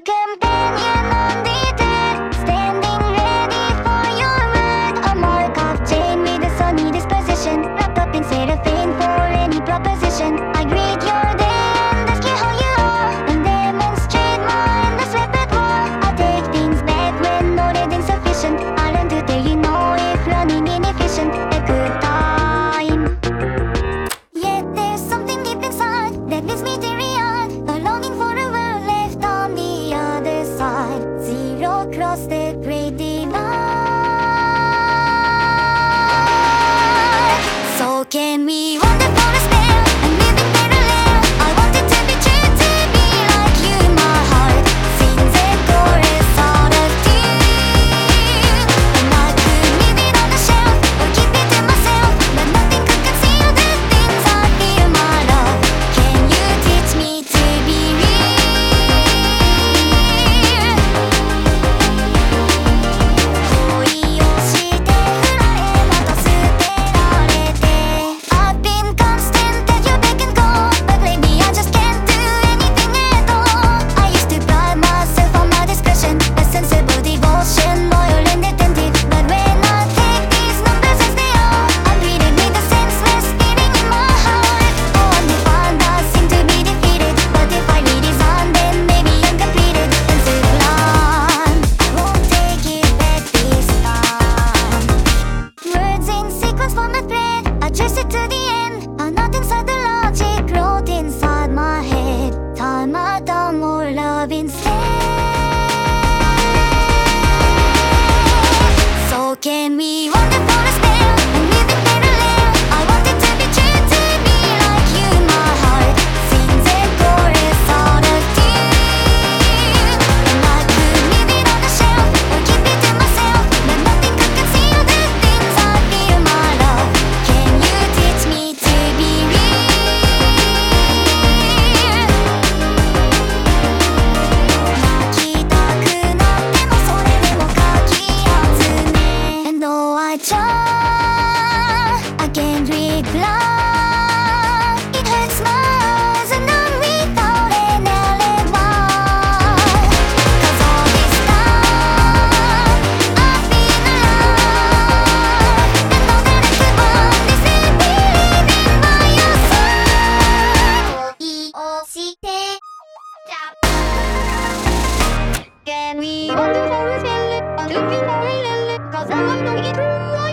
companion undeterred, standing ready for your word. A mark of chain with a sunny disposition, wrapped up in cellophane for any proposition. I greet your day and ask you how you are, and demonstrate my endless repertoire. I'll take things back when noted insufficient. I learn to tell you no if running inefficient. A good time. Yet there's something deep inside that leaves me teary-eyed, a longing for a world left on the other side. Zero cross the great divide. So can we wander for a spell and live in parallel? I wanted to be true, to be like you in my heart. Sings a chorus out of tune, and I could leave it on the shelf or keep it to myself, but nothing could conceal the things I feel, my love. Can you teach me to be real? 恋をして振られまた捨てられて I've been constant at your beck and call, but lately I just can't do anything at all. I used to pride myself on my discretion, a sensible devotion, loyal and attentive. But when I take these numbers as they are, I'm greeted with a senseless feeling in my heart. Oh, undefined, I seem to be defeated, but if I redesign, then maybe I'm completed and sublime. I won't take it back this time. Words in sequence form a thread, I trace it to the end. A knot inside the logic wrote inside my head. Tie my tongue or love instead. So can we wander for a spell and live in parallel? I wanted to be true, to be like you in my heart. Sings a chorus out of tune, and I could leave it on the shelf or keep it to myself, but nothing could conceal the things I feel, my love. Can you teach me to be real? 泣きたくなってもそれでもかき集め And though I try, I can't reply. It hurts my eyes and I'm without an alibi. 'Cause all this time I've been alive, and all that I could want is to be living by your side. 恋をして Can we wander for a spell, live in parallel? 'Cause I love knowing it true.